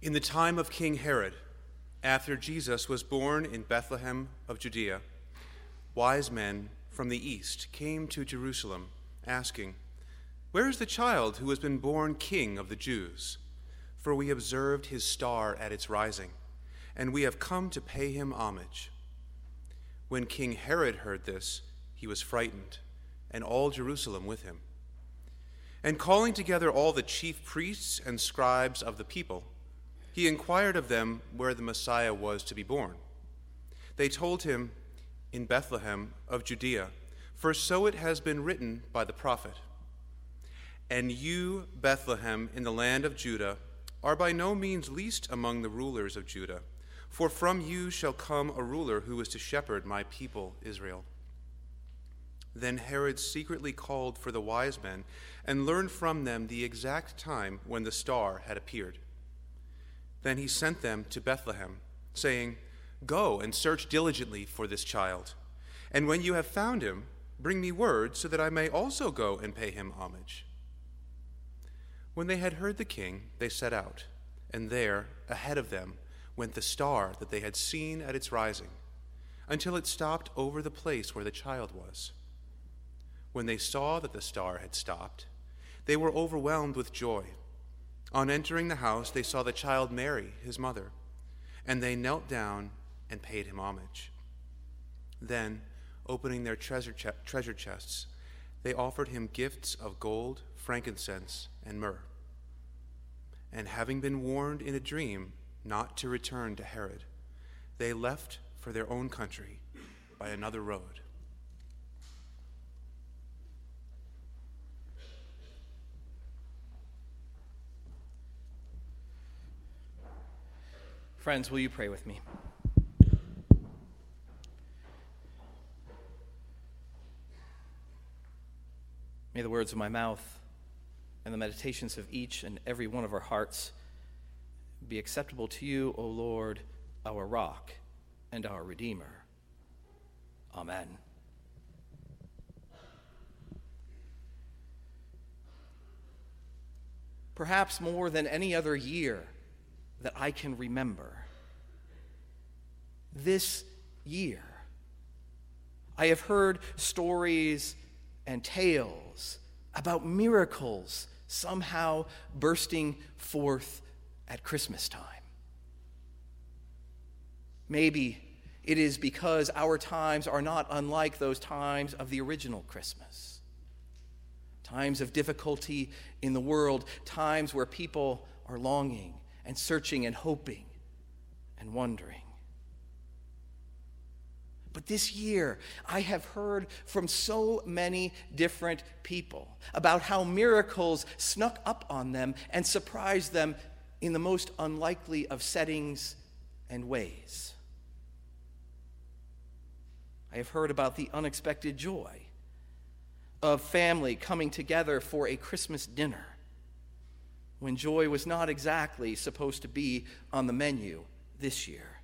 In the time of King Herod, after Jesus was born in Bethlehem of Judea, wise men from the east came to Jerusalem, asking, "Where is the child who has been born King of the Jews? For we observed his star at its rising, and we have come to pay him homage." When King Herod heard this, he was frightened, and all Jerusalem with him. And calling together all the chief priests and scribes of the people, he inquired of them where the Messiah was to be born. They told him, "In Bethlehem of Judea, for so it has been written by the prophet. And you, Bethlehem, in the land of Judah, are by no means least among the rulers of Judah, for from you shall come a ruler who is to shepherd my people Israel." Then Herod secretly called for the wise men and learned from them the exact time when the star had appeared. Then he sent them to Bethlehem, saying, "Go and search diligently for this child, and when you have found him, bring me word so that I may also go and pay him homage." When they had heard the king, they set out, and there, ahead of them, went the star that they had seen at its rising, until it stopped over the place where the child was. When they saw that the star had stopped, they were overwhelmed with joy. On entering the house, they saw the child Mary, his mother, and they knelt down and paid him homage. Then, opening their treasure chests, they offered him gifts of gold, frankincense, and myrrh. And having been warned in a dream not to return to Herod, they left for their own country by another road. Friends, will you pray with me? May the words of my mouth and the meditations of each and every one of our hearts be acceptable to you, O Lord, our rock and our Redeemer. Amen. Perhaps more than any other year that I can remember, this year, I have heard stories and tales about miracles somehow bursting forth at Christmas time. Maybe it is because our times are not unlike those times of the original Christmas. Times of difficulty in the world, times where people are longing and searching and hoping and wondering. But this year, I have heard from so many different people about how miracles snuck up on them and surprised them in the most unlikely of settings and ways. I have heard about the unexpected joy of family coming together for a Christmas dinner when joy was not exactly supposed to be on the menu this year.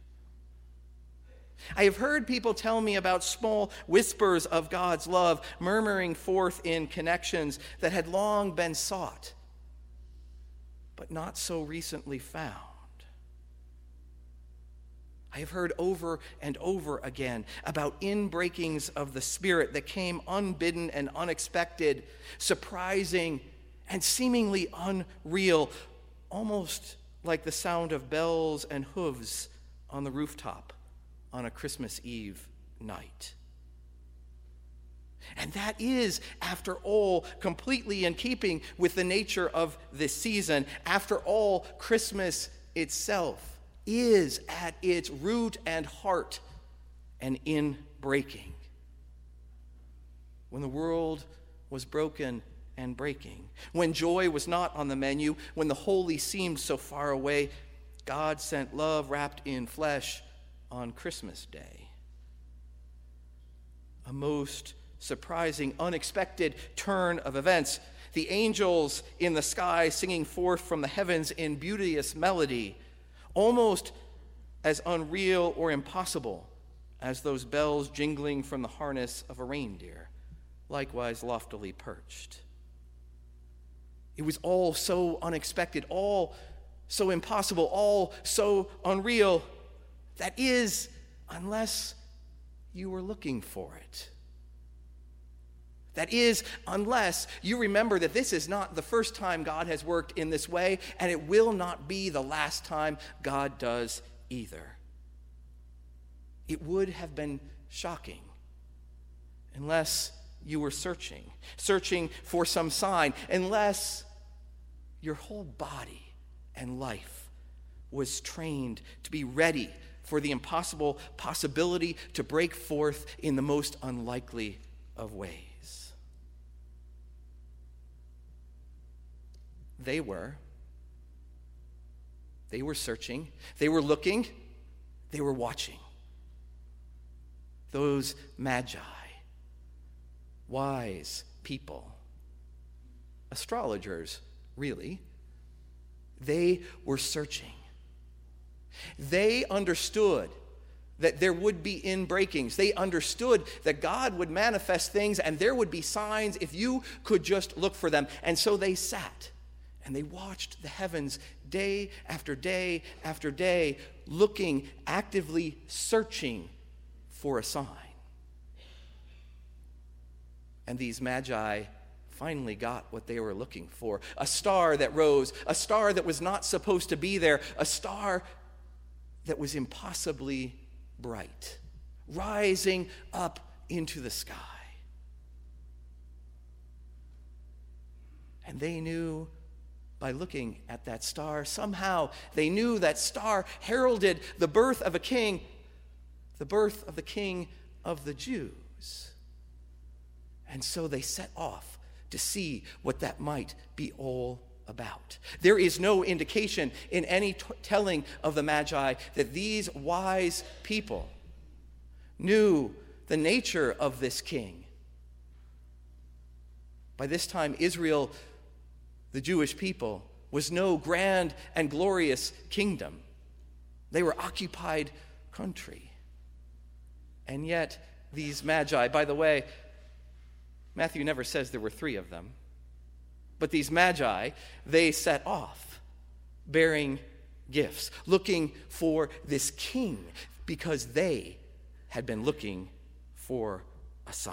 I have heard people tell me about small whispers of God's love murmuring forth in connections that had long been sought, but not so recently found. I have heard over and over again about inbreakings of the Spirit that came unbidden and unexpected, surprising and seemingly unreal, almost like the sound of bells and hooves on the rooftop on a Christmas Eve night. And that is, after all, completely in keeping with the nature of this season. After all, Christmas itself is at its root and heart an inbreaking. When the world was broken and breaking, when joy was not on the menu, when the holy seemed so far away, God sent love wrapped in flesh on Christmas Day. A most surprising, unexpected turn of events. The angels in the sky singing forth from the heavens in beauteous melody, almost as unreal or impossible as those bells jingling from the harness of a reindeer, likewise loftily perched. It was all so unexpected, all so impossible, all so unreal. That is, unless you were looking for it. That is, unless you remember that this is not the first time God has worked in this way, and it will not be the last time God does either. It would have been shocking unless you were searching for some sign, unless your whole body and life was trained to be ready for the impossible possibility to break forth in the most unlikely of ways. They were searching, they were looking, they were watching. Those magi, wise people, astrologers, really, they were searching. They understood that there would be inbreakings. They understood that God would manifest things and there would be signs if you could just look for them. And so they sat and they watched the heavens day after day after day, looking, actively searching for a sign. And these magi finally got what they were looking for. A star that rose, a star that was not supposed to be there, a star that was impossibly bright, rising up into the sky. And they knew by looking at that star, somehow they knew that star heralded the birth of a king, the birth of the King of the Jews. And so they set off to see what that might be all about. There is no indication in any telling of the Magi that these wise people knew the nature of this king. By this time, Israel, the Jewish people, was no grand and glorious kingdom. They were occupied country. And yet, these Magi, by the way, Matthew never says there were 3 of them. But these Magi, they set off bearing gifts, looking for this king because they had been looking for a sign.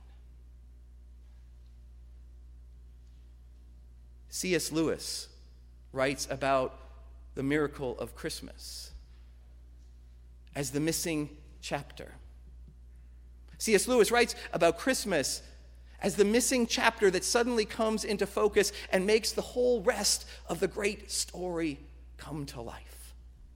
C.S. Lewis writes about the miracle of Christmas as the missing chapter. C.S. Lewis writes about Christmas as the missing chapter that suddenly comes into focus and makes the whole rest of the great story come to life.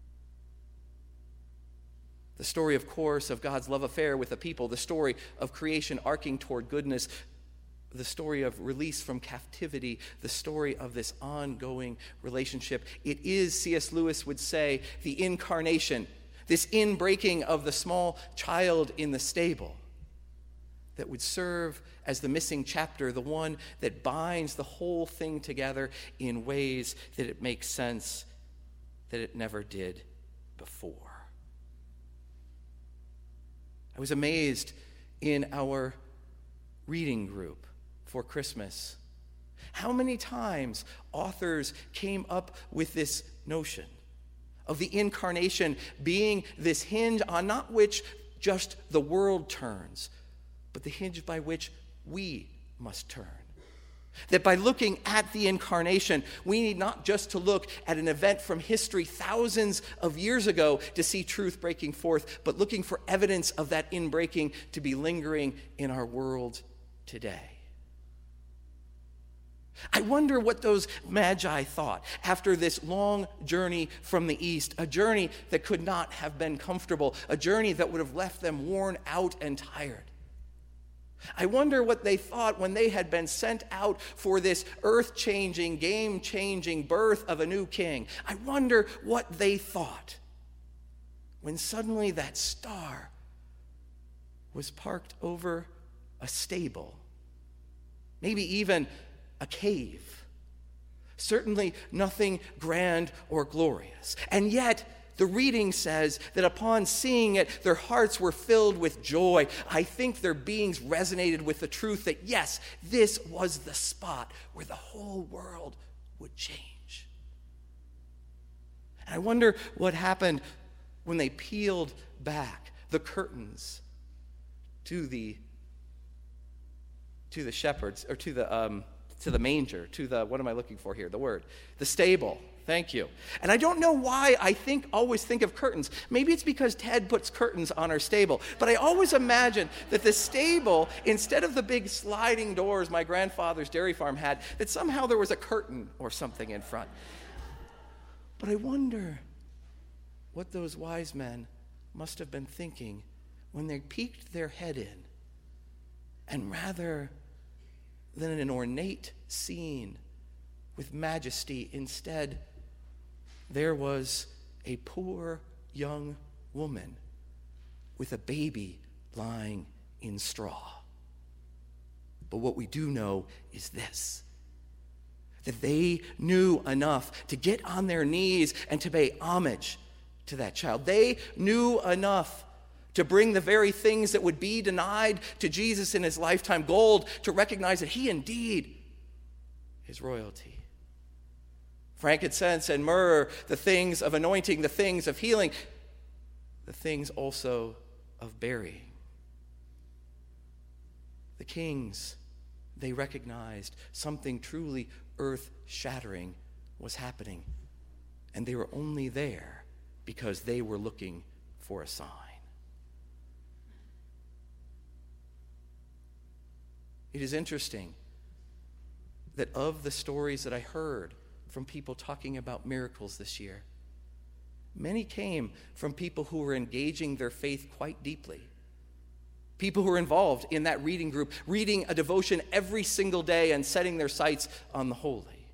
The story, of course, of God's love affair with the people, the story of creation arcing toward goodness, the story of release from captivity, the story of this ongoing relationship. It is, C.S. Lewis would say, the incarnation, this inbreaking of the small child in the stable that would serve as the missing chapter, the one that binds the whole thing together in ways that it makes sense that it never did before. I was amazed in our reading group for Christmas how many times authors came up with this notion of the incarnation being this hinge on not which just the world turns, but the hinge by which we must turn. That by looking at the incarnation, we need not just to look at an event from history thousands of years ago to see truth breaking forth, but looking for evidence of that inbreaking to be lingering in our world today. I wonder what those magi thought after this long journey from the east, a journey that could not have been comfortable, a journey that would have left them worn out and tired. I wonder what they thought when they had been sent out for this earth-changing, game-changing birth of a new king. I wonder what they thought when suddenly that star was parked over a stable, maybe even a cave. Certainly nothing grand or glorious. And yet, the reading says that upon seeing it, their hearts were filled with joy. I think their beings resonated with the truth that, yes, this was the spot where the whole world would change. And I wonder what happened when they peeled back the curtains to the shepherds, or to the manger, to the, what am I looking for here? The word. The stable. Thank you. And I don't know why I always think of curtains. Maybe it's because Ted puts curtains on our stable. But I always imagine that the stable, instead of the big sliding doors my grandfather's dairy farm had, that somehow there was a curtain or something in front. But I wonder what those wise men must have been thinking when they peeked their head in, and rather than an ornate scene with majesty, instead there was a poor young woman with a baby lying in straw. But what we do know is this: that they knew enough to get on their knees and to pay homage to that child. They knew enough to bring the very things that would be denied to Jesus in his lifetime, gold, to recognize that he indeed is royalty. Frankincense and myrrh, the things of anointing, the things of healing, the things also of burying. The kings, they recognized something truly earth-shattering was happening, and they were only there because they were looking for a sign. It is interesting that of the stories that I heard from people talking about miracles this year, many came from people who were engaging their faith quite deeply. People who were involved in that reading group, reading a devotion every single day and setting their sights on the holy.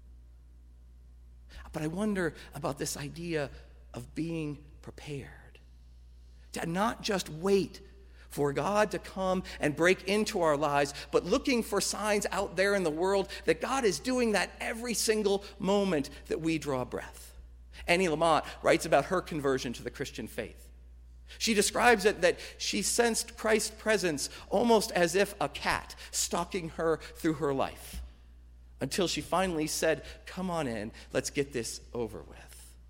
But I wonder about this idea of being prepared, to not just wait for God to come and break into our lives, but looking for signs out there in the world that God is doing that every single moment that we draw breath. Annie Lamott writes about her conversion to the Christian faith. She describes it that she sensed Christ's presence almost as if a cat stalking her through her life, until she finally said, "Come on in, let's get this over with."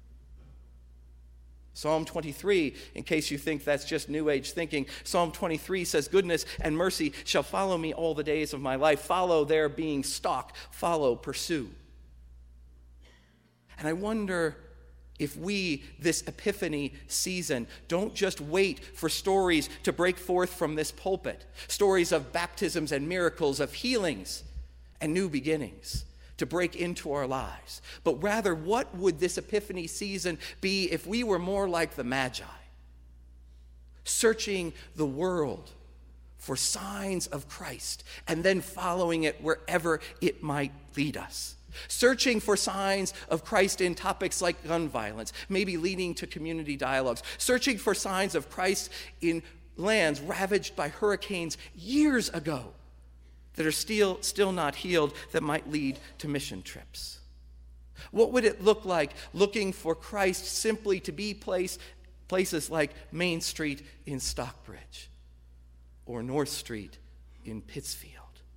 Psalm 23, in case you think that's just New Age thinking, Psalm 23 says, "Goodness and mercy shall follow me all the days of my life." Follow there being stalk, follow, pursue. And I wonder if we, this Epiphany season, don't just wait for stories to break forth from this pulpit, stories of baptisms and miracles, of healings and new beginnings to break into our lives. But rather, what would this Epiphany season be if we were more like the Magi, searching the world for signs of Christ and then following it wherever it might lead us? Searching for signs of Christ in topics like gun violence, maybe leading to community dialogues. Searching for signs of Christ in lands ravaged by hurricanes years ago that are still not healed, that might lead to mission trips. What would it look like looking for Christ simply to be places like Main Street in Stockbridge or North Street in Pittsfield?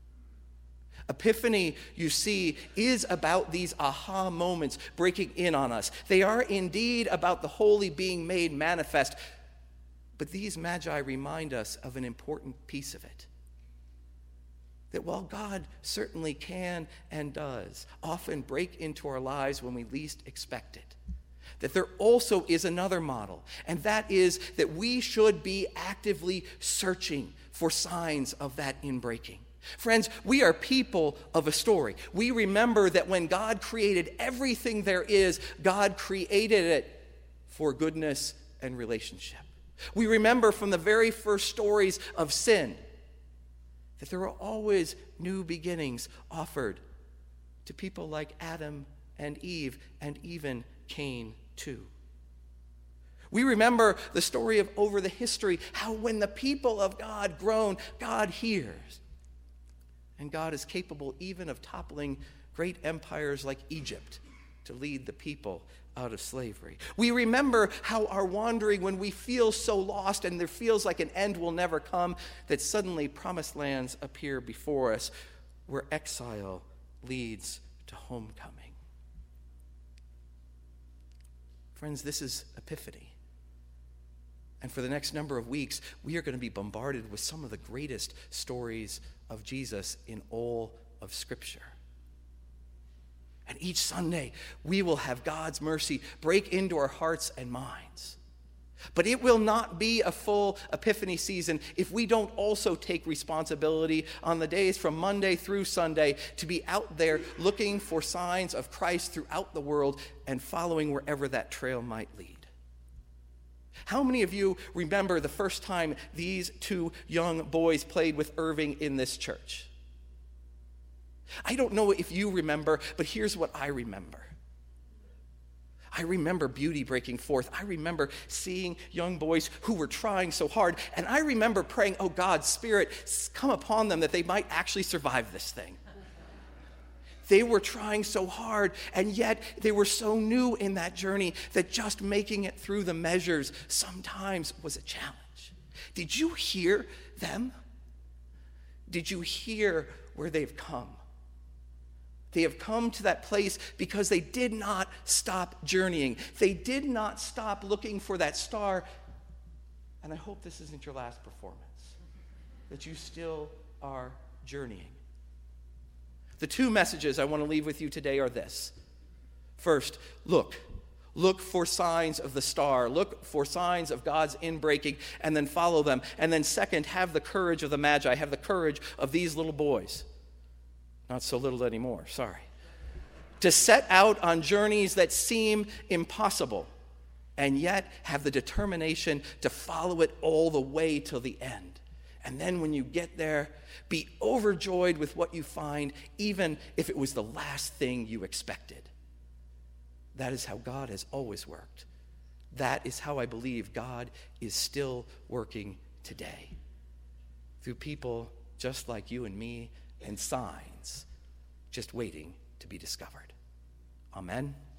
Epiphany, you see, is about these aha moments breaking in on us. They are indeed about the holy being made manifest, but these Magi remind us of an important piece of it. That while God certainly can and does often break into our lives when we least expect it, that there also is another model, and that is that we should be actively searching for signs of that inbreaking. Friends, we are people of a story. We remember that when God created everything there is, God created it for goodness and relationship. We remember from the very first stories of sin that there are always new beginnings offered to people like Adam and Eve, and even Cain too. We remember the story of over the history, how when the people of God groan, God hears. And God is capable even of toppling great empires like Egypt to lead the people out of slavery. We remember how our wandering, when we feel so lost and there feels like an end will never come, that suddenly promised lands appear before us where exile leads to homecoming. Friends, this is Epiphany. And for the next number of weeks, we are going to be bombarded with some of the greatest stories of Jesus in all of Scripture. And each Sunday, we will have God's mercy break into our hearts and minds. But it will not be a full Epiphany season if we don't also take responsibility on the days from Monday through Sunday to be out there looking for signs of Christ throughout the world and following wherever that trail might lead. How many of you remember the first time these two young boys played with Irving in this church? I don't know if you remember, but here's what I remember. I remember beauty breaking forth. I remember seeing young boys who were trying so hard. And I remember praying, oh God, Spirit, come upon them that they might actually survive this thing. They were trying so hard, and yet they were so new in that journey that just making it through the measures sometimes was a challenge. Did you hear them? Did you hear where they've come? They have come to that place because they did not stop journeying. They did not stop looking for that star. And I hope this isn't your last performance, that you still are journeying. The two messages I want to leave with you today are this. First, look for signs of the star. Look for signs of God's inbreaking, and then follow them. And then second, have the courage of the Magi. Have the courage of these little boys. Not so little anymore, sorry. To set out on journeys that seem impossible, and yet have the determination to follow it all the way till the end. And then when you get there, be overjoyed with what you find, even if it was the last thing you expected. That is how God has always worked. That is how I believe God is still working today. Through people just like you and me, and signs just waiting to be discovered. Amen.